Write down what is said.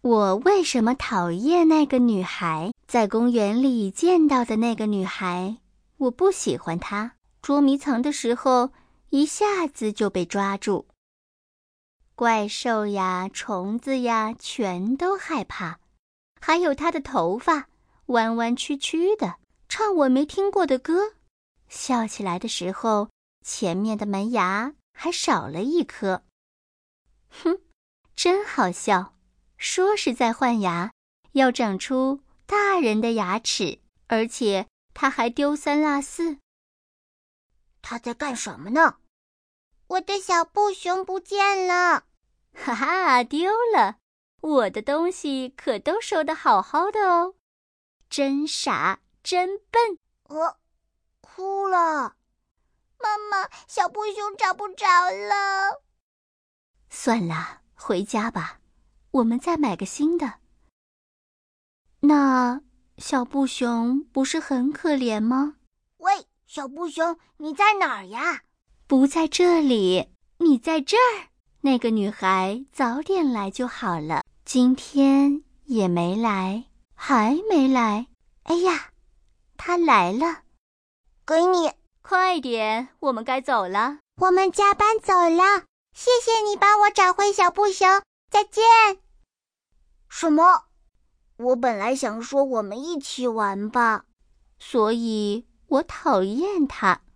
我为什么讨厌那个女孩？在公园里见到的那个女孩，我不喜欢她。捉迷藏的时候，一下子就被抓住。怪兽呀，虫子呀，全都害怕。还有她的头发，弯弯曲曲的，唱我没听过的歌。笑起来的时候，前面的门牙还少了一颗。哼，真好笑。说是在换牙，要长出大人的牙齿，而且他还丢三落四。 他在干什么呢？我的小布熊不见了。 哈哈，丢了。我的东西可都收得好好的哦。真傻，真笨。 哭了。妈妈，小布熊找不着了。 算了，回家吧。我们再买个新的。那小布熊不是很可怜吗？ 喂，小布熊，你在哪儿呀？ 不在这里，你在这儿。那个女孩早点来就好了，今天也没来，还没来。哎呀，她来了。 给你。 快点，我们该走了。 我们加班走了。谢谢你帮我找回小布熊。再见。什么？我本来想说我们一起玩吧。 所以我讨厌他。